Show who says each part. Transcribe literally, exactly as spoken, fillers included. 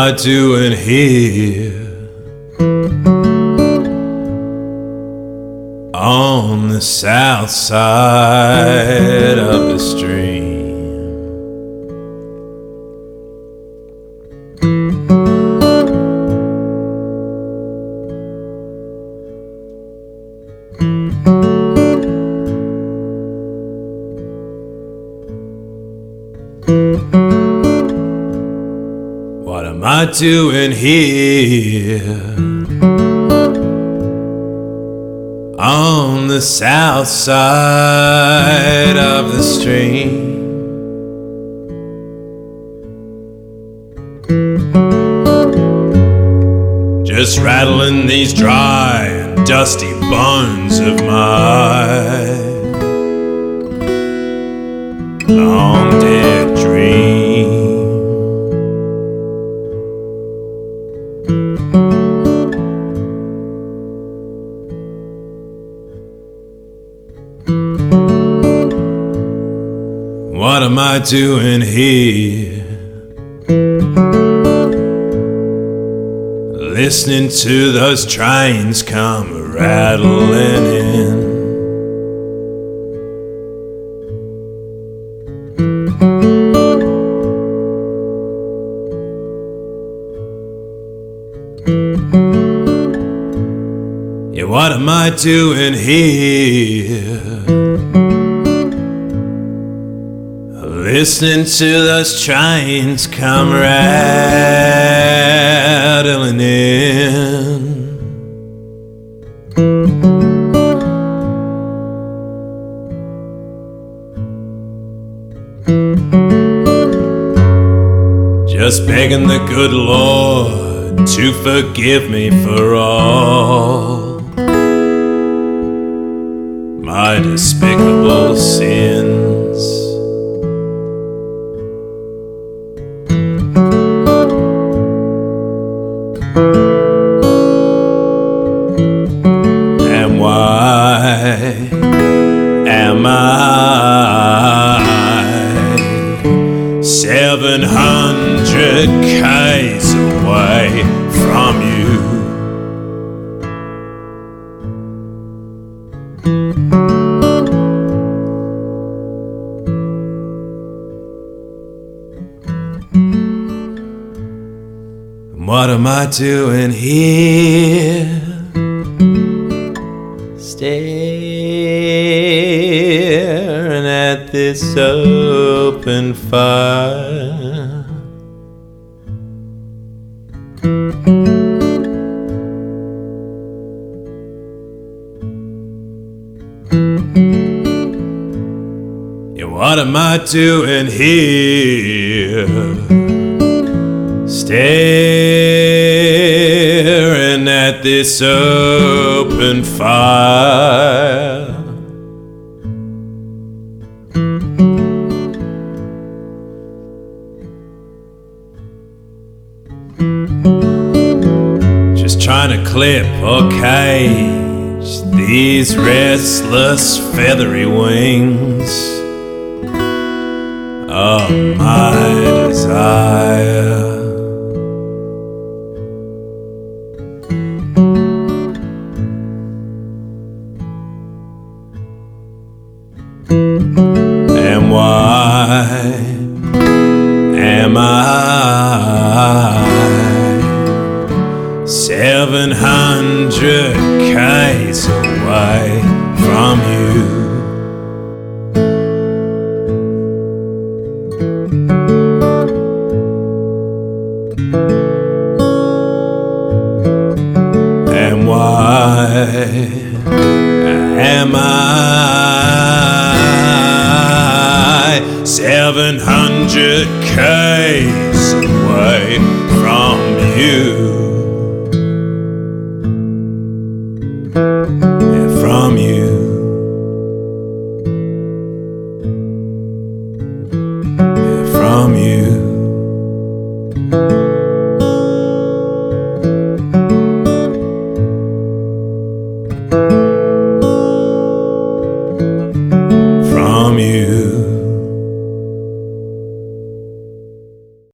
Speaker 1: I doing here on the south side of the stream? What am I doing here on the south side of the stream? Just rattling these dry and dusty bones of mine, long dead dream. What am I doing here, listening to those trains come rattling in? Yeah, what am I doing here, listening to those trains come rattling in? Just begging the good Lord to forgive me for all my despicable sins. And why am I seven hundred k's away from you? What am I doing here, staring at this open fire? Yeah, what am I doing here, staring at this open fire? Just trying to clip or cage these restless feathery wings of my desire. And why am I seven hundred k's away from you? And why am I seven hundred k's away from you? Yeah, from you. Yeah, from you.